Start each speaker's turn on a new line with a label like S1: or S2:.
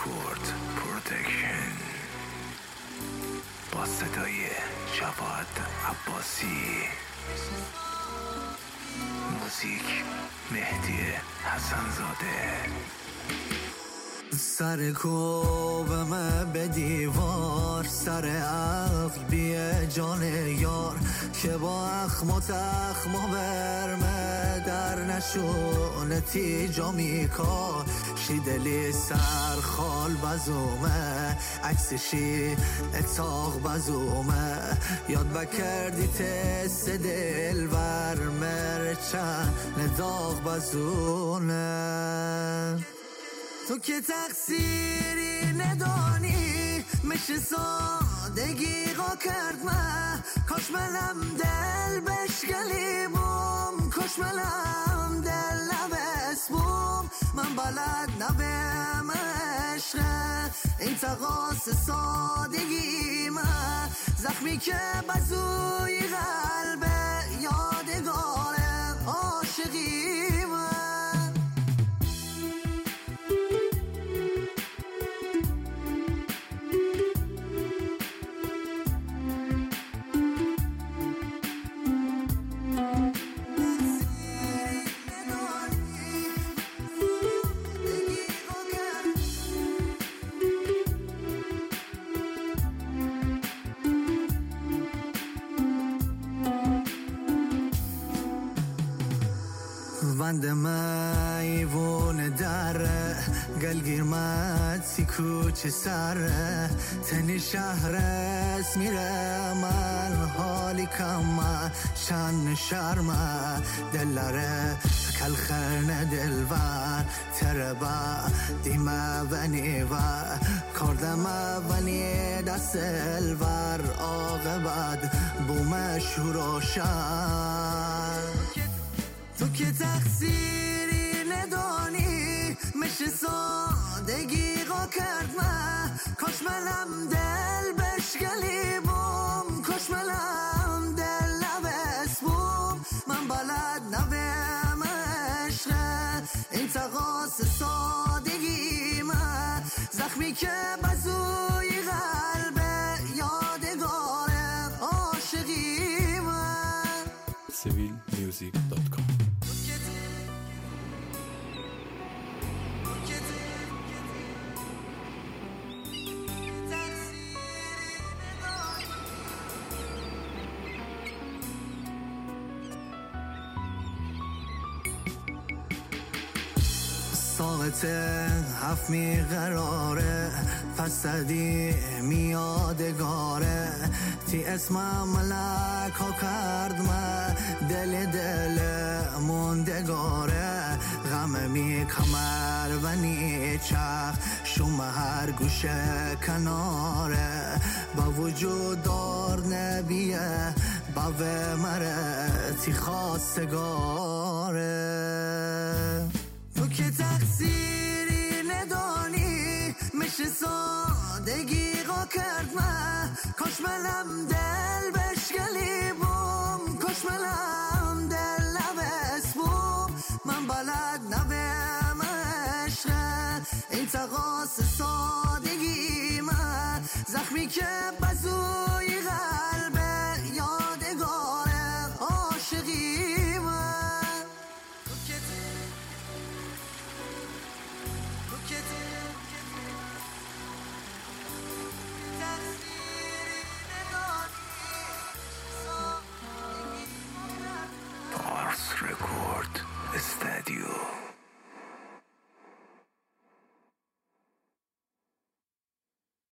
S1: رکورد پروتکشن با صدای جواد عباسی، موزیک مهدی حسن‌زاده.
S2: سر کوبم به دیوار، سر عقل بیه جان یار، که با اخم و تخم و برمه در نشونتی جا میکار. شیدلی سر خال بزومه، عکسشی اتاق بزومه، یاد بکردی تست دل ورمه چند داغ بزونه. تو که تقصیری ندانی، میشه سادگی قا کرد من. کاش منم دل بشکلی بوم، کاش منم دل نبس بوم. من بلد نبیم عشقه این تقاس سادگی من، زخمی که بزوی قلبه یادگار عاشقی من. بند میوون دره، گلگیر مدسی کوچه سره، تنی شهر اس میره من حالی کم چند شرمه. دلاره کل خرن دلور تربا دیمه ونیوه، کردم ونی دست الور آقابد بومش روشن. تو که تقصیری ندانی، میشه سادگی قا کرد من. کاش منم دل بشکلی بوم، کاش منم دل نبس بوم. من بلد نبیم عشقه این تقاس سادگی من، زخمی که بزوی قلبه یادگار عاشقی من.
S3: civilmusic.com.
S2: ساعت هفت میقراره، فسدی میادگاره. تی اسمم ملک ها کرد من، دل موندگاره. غم می کمر و نیچخ شوم هر گوشه کناره. با وجود دار نبیه باوه مره تی خواستگاره. تو که تقصیری ندانی، میشه سادگی قا کرد من. کاش منم دل بشکلی بوم، کاش منم دل نبس بوم. من بلد نبیم عشقه این تقاس سادگی من، زخمی که بزوی